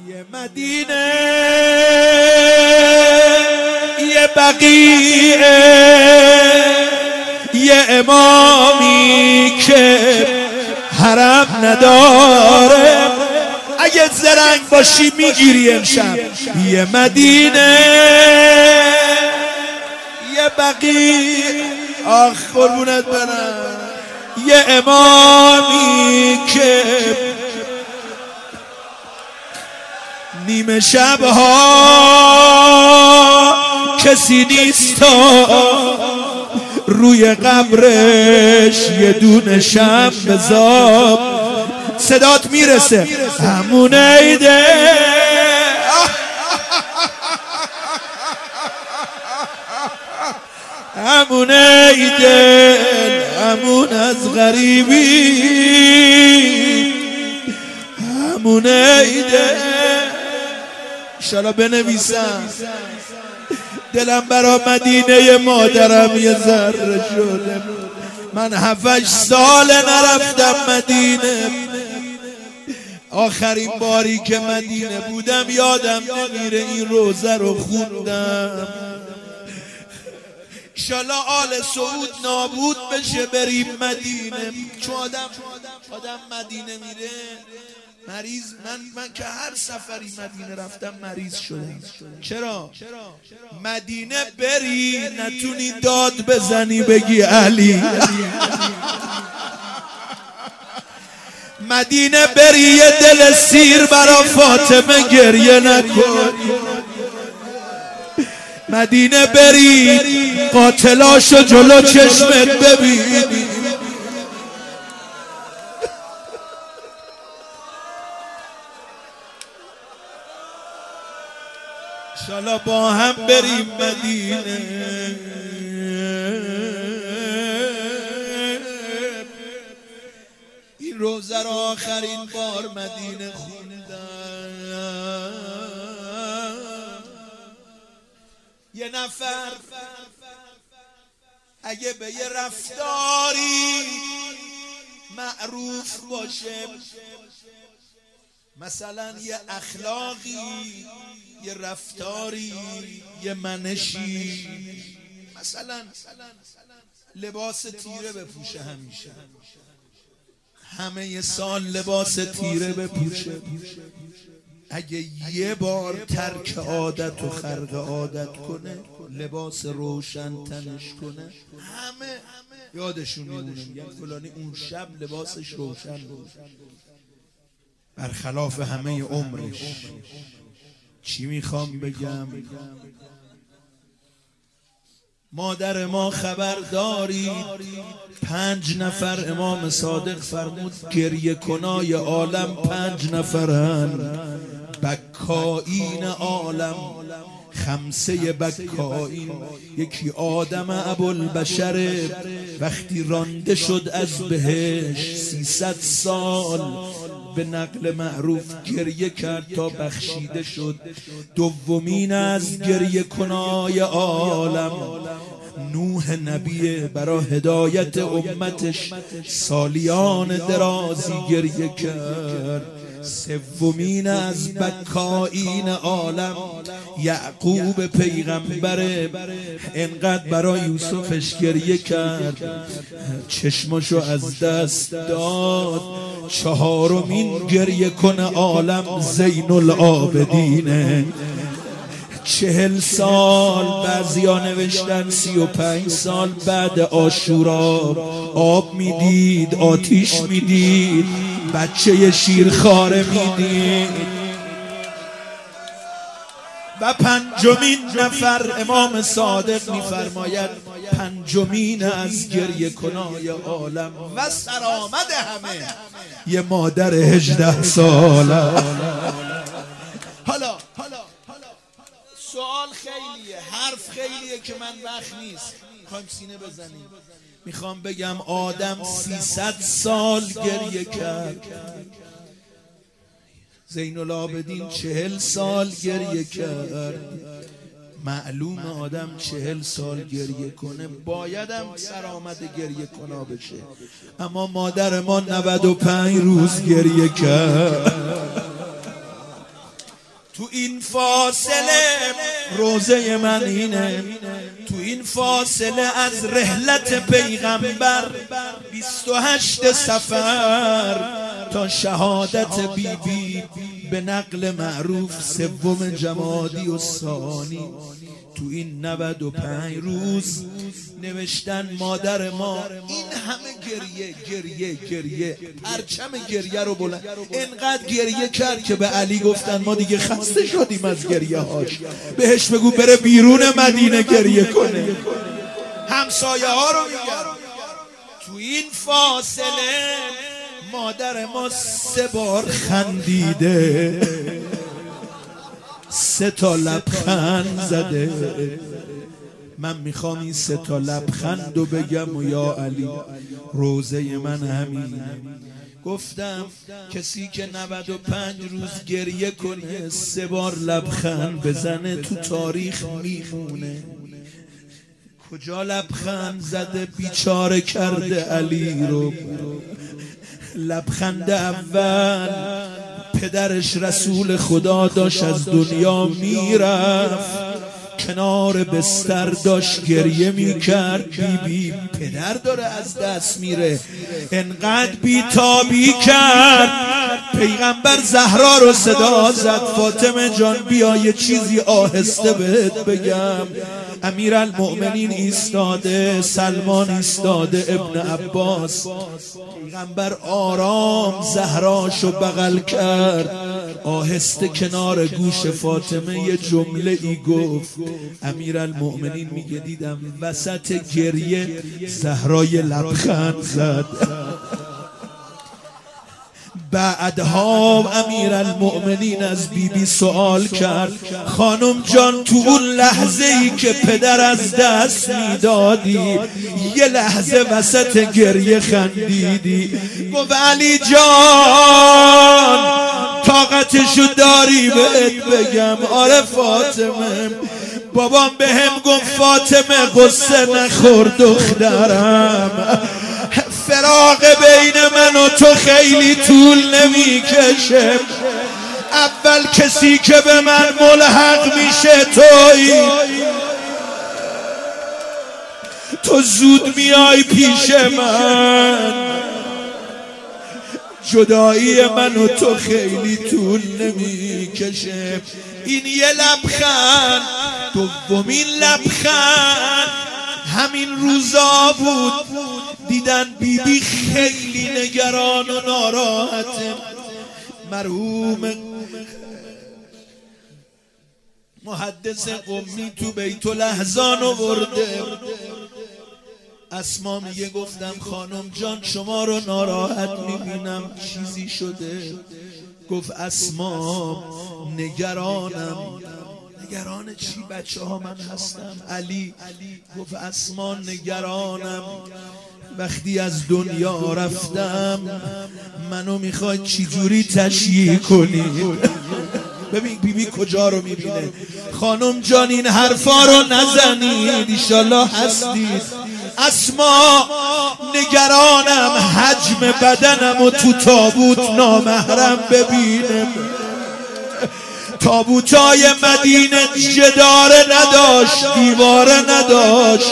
یه مدینه یه بقیعه یه امامی که حرم نداره، اگه زرنگ باشی میگیری امشب. یه مدینه یه بقیعه، آخ قربونت برم، یه امامی که نیمه شبها کسی نیستا، روی قبرش یه دونه شم بذاب. صدات میرسه همون عیده، همون عیده، همون از غریبی، همون عیده. انشالله بنویسم دلم برا مدینه مادرم یه ذره شده. من 7-8 سال نرفتم مدینه. آخرین باری که مدینه بودم یادم نمیره این روزه رو خوندم. انشالله آل سعود نابود بشه بریم مدینه، چون آدم مدینه میره مریض. من که هر سفری مدینه رفتم مریض شدم. چرا؟ مدینه بری نتونی داد بزنی بگی علی. مدینه بری یه دل سیر برا فاطمه گریه نکن. مدینه بری قاتلاشو جلو چشمت ببینی. انشالله با هم بریم مدینه. این روزه را آخرین بار مدینه خوندم. یه نفر اگه به یه رفتاری معروف باشه، مثلا یه اخلاقی، یه رفتاری، یه منشی، مثلا لباس تیره بپوشه، همیشه همه یه سال لباس تیره بپوشه، اگه یه بار ترک عادت و خرق عادت کنه، لباس روشن تنش کنه، همه یادشون میمونه، میگن فلانی اون شب لباسش روشن بود، برخلاف همه عمرش. چی میخوام بگم؟ مادر ما خبر دارید 5 نفر امام صادق فرمود گریه کنای عالم 5 نفرن، بکائین عالم، 5 بکائین. یکی آدم ابوالبشر، وقتی رانده شد از بهشت 300 سال به نقل معروف گریه کرد تا بخشیده شد. دومین از گریه کنای عالم نوح نبی، برای هدایت امتش سالیان درازی گریه کرد. سومین از بکائین عالم یعقوب پیغمبر، انقدر برای یوسفش گریه کرد چشمشو از دست داد. چهارمین گریه کنه عالم زین العابدینه، 40 سال، بعضیا نوشتن 35 سال بعد عاشورا آب میدید، آتیش میدید، بچه شیرخواره میدید. و 5مین نفر امام صادق میفرماید 5مین از گریه کنای عالم و سرآمد همه یه مادر 18 ساله. حالا سوال خیلیه، حرف خیلیه که من وقت نیست میخوایم سینه بزنیم. میخوام بگم آدم 300 سال گریه کرد، زین العابدین 40 سال گریه کرد. معلوم آدم 40 سال گریه کنه بایدم سرآمد گریه کنا بشه، اما مادر ما 95 روز گریه کرد. تو این فاصله روزه من اینه، تو این فاصله از رحلت پیغمبر 28 صفر تا شهادت بیبی به نقل معروف 3 جمادی الثانی، تو این 95 روز نوشتن مادر ما این همه گریه پرچم گریه رو بلند، انقدر گریه کرد که به علی گفتن ما دیگه خسته شدیم از گریه هاش، بهش بگو بره بیرون مدینه گریه کنه. همسایه ها رو میگن تو این فاصله مادر ما 3 بار خندیده، 3 تا لبخند زده. من میخوام این 3 تا لبخند رو بگم و یا علی روزه من همین. گفتم کسی که 95 روز گریه کنه 3 بار لبخند بزنه تو تاریخ میمونه. کجا لبخند زده بیچاره کرده علی رو. لبخند اول پدرش رسول خدا داشت از دنیا میرفت، کنار بستر داشت گریه میکرد، بیبی پدر داره از دست میره، انقدر بیتابی کرد. پیغمبر زهرا رو صدا زد فاطمه جان بیا یه چیزی آهسته بهت بگم. امیرالمؤمنین ایستاده، سلمان ایستاده، ابن عباس. پیغمبر آرام زهراشو بغل کرد، آهسته کنار گوش فاطمه یه جمله ای گفت. امیرالمؤمنین میگه دیدم وسط گریه زهرای لبخند زد. بعدها امیرالمؤمنین از بیبی سوال کرد خانم جان تو اون لحظه ای که پدر از دست میدادی یه لحظه وسط گریه خندیدی؟ گفت علی جان طاقتشو داری بهت بگم؟ آره فاطمه. بابام بهم گفت فاطمه قصه نخور دخترم، فراق بین من و تو خیلی طول نمیکشه، اول کسی که به من ملحق میشه تویی، تو زود میای پیش من، جدایی من و تو خیلی طول نمیکشه. این یه لبخند. دومین لبخند همین روزا بود، دیدن بیبی خیلی نگران و ناراحته. مرحوم محدث قمی تو بیت الاحزان آورده، اسما میگه گفتم خانم جان شما رو ناراحت میبینم چیزی شده؟ گفت اسما نگرانم. نگران چی؟ بچه ها من هستم. علی گفت اسما نگرانم، وقتی از دنیا رفتم منو میخوای چی جوری تشییع کنی؟ ببین بیبی کجا رو میبینه. خانم جان این حرفا رو نزنید، ایشالله هستید. اسما نگرانم حجم بدنم و تو تابوت نامحرم ببینم. تابوتای مدینه جداره نداشت، دیواره نداشت.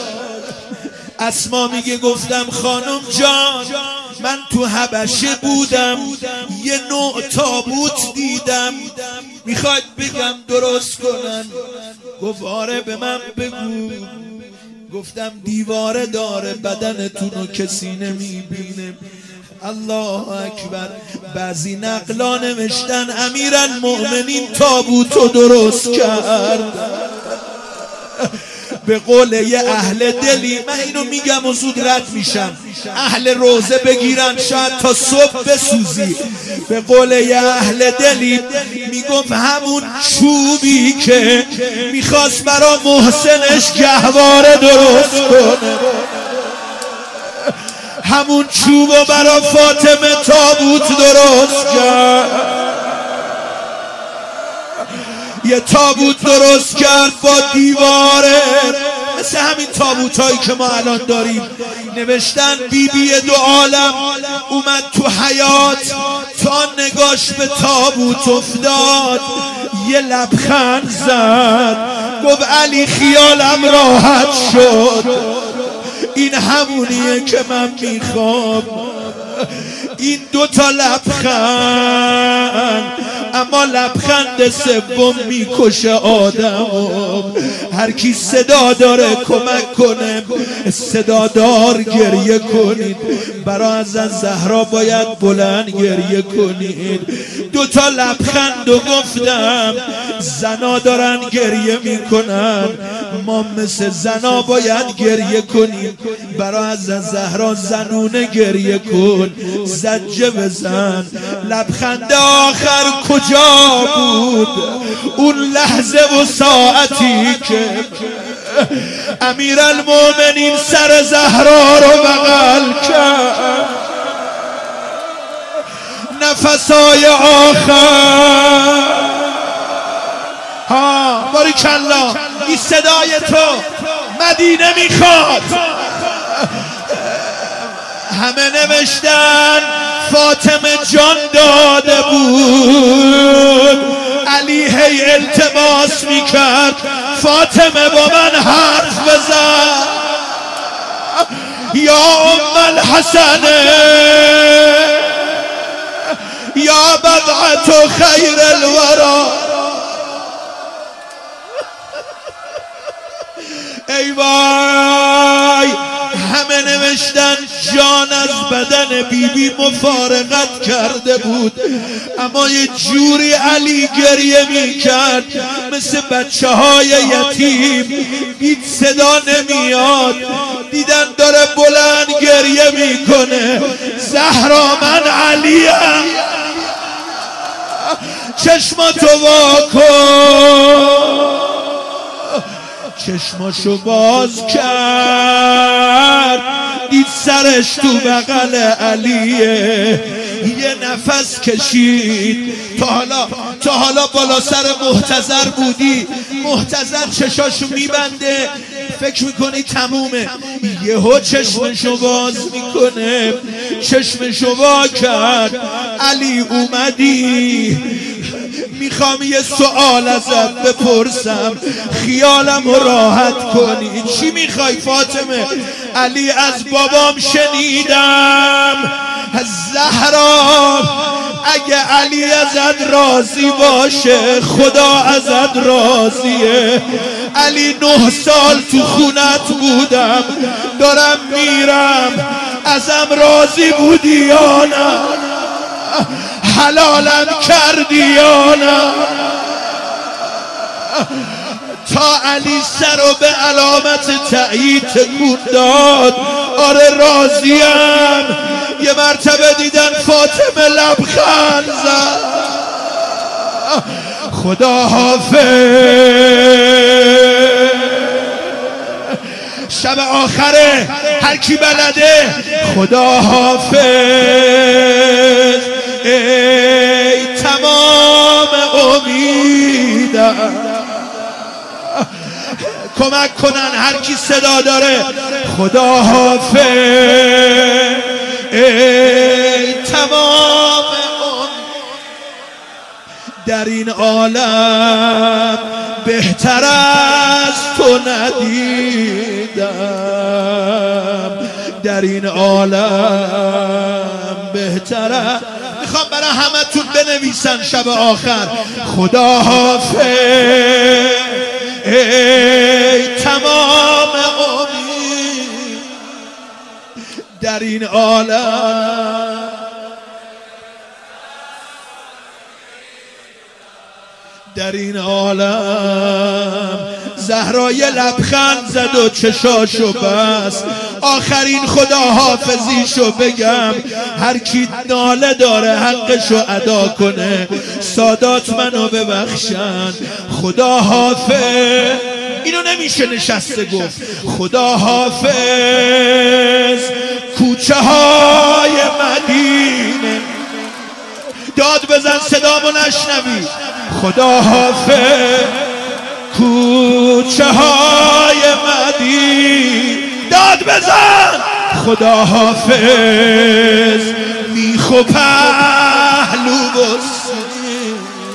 اسما میگه گفتم خانم جان من تو حبشه بودم یه نوع تابوت دیدم، میخواید بگم درست کنن؟ گفت آره به من بگو. گفتم دیواره داره بدنتون رو کسی نمیبینه. الله اکبر. بعضی نقلا نوشتن امیرالمؤمنین تابوتو درست کرد. به قول یه اهل دلی، من اینو میگم و زود رد میشم، اهل روزه بگیرن شاید تا صبح بسوزی. به قول یه اهل دلی میگفت همون چوبی که میخواست برا محسنش گهواره درست کنه، همون چوبو برا فاطمه تابوت درست کرد. یه تابوت درست کرد با دیواره، مثل همین تابوتایی که ما الان داریم. نوشتن بیبی دو عالم اومد تو حیات تا نگاش به تابوت افتاد یه لبخند زد، گفت علی خیالم راحت شد، این همونیه که من میخوام. این دوتا لبخند، اما لبخند سوم میکشه آدمو. هر کی صدا داره کمک کنه، صدادار گریه کنید. برای حضرت زهرا باید بلند گریه کنید. دوتا لبخند و گفتم، زنا دارن گریه میکنن، ما مثل زنا باید گریه کنیم. برای حضرت زهرا زنونه گریه کن، زجه بزن. لبخند آخر کجا بود؟ اون لحظه و ساعتی که امیرالمومنین سر زهرا رو بغل کرد. نفسای آخر، ها باریکالله، این صدای تو مدینه میخواد. همه نوشتن فاطمه جان داده بود، علی هی التماس میکرد فاطمه با من حرف بزن. یا ام الحسن یا بضعة خیر الورا. ای وای، همه نوشتن جان از بدن بیبی مفارقت کرده بود، اما یه جوری علی گریه میکرد مثل بچه های یتیم. دید صدا نمیاد، دیدن داره بلند گریه میکنه، زهرا من علیم، چشماتو وا کن. چشماشو باز کرد، دید سرش تو بغل علیه. یه نفس کشید. تا حالا بالا سر محتضر بودی؟ محتضر چشاشو میبنده، فکر میکنی تمومه، یهو چشمشو باز میکنه. چشمشو وا کرد، علی اومدی؟ میخوام یه سوال ازت بپرسم، خیالم رو راحت کنی. چی میخوای فاطمه؟ علی از بابام شنیدم زهرا اگه علی ازت راضی باشه خدا ازت راضیه. علی 9 سال تو خونت بودم، دارم میرم، ازم راضی بودی یا نه؟ حلالم کردی یا نه؟ تا علی سر رو به علامت تأیید تکون داد. آره راضیم. یه مرتبه دیدن فاطمه لبخند زد. خدا حافظ. شب آخره، هر کی بلده خدا حافظ. ای تمام امیدم، کمک کنن هر کی صدا داره. خدا حافظ. ای تمام در این عالم بهتر از تو ندیدم، در این عالم بهتر از. میخوام برای همه تون بنویسن شب آخر خدا حافظ. ای تمام امید در این عالم، در این عالم. زهرا یه لبخند زد و چشاشو بست. آخرین خدا حافظیشو بگم، هر کی ناله داره حقشو ادا کنه. سادات منو ببخشن. خدا حافظ. اینو نمیشه نشسته گفت. خدا حافظ. کوچه های مدینه، داد بزن صدامو نشنوی. خدا حافظ. کوچه های مدینه، داد بزن. خدا حافظ. میخ و پهلو غصه.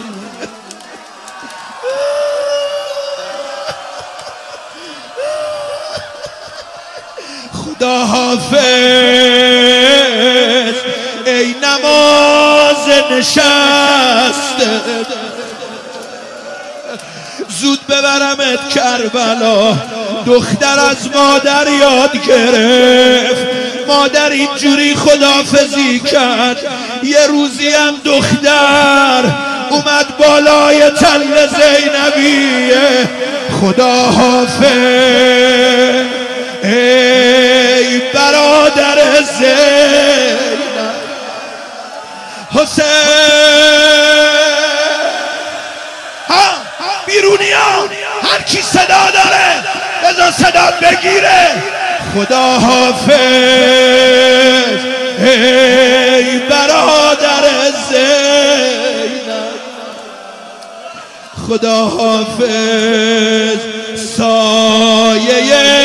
خدا حافظ ای نماز نشسته، زود ببرمت کربلا. دختر از مادر یاد گرفت، مادر اینجوری خداحافظی کرد. یه روزی هم دختر اومد بالای تل زینبیه. خدا حافظ ای برادر زینب. حسین بیرونی ها هر کی صدا داره بذار صدا بگیره. خدا حافظ ای برادر زینب. خدا حافظ سایه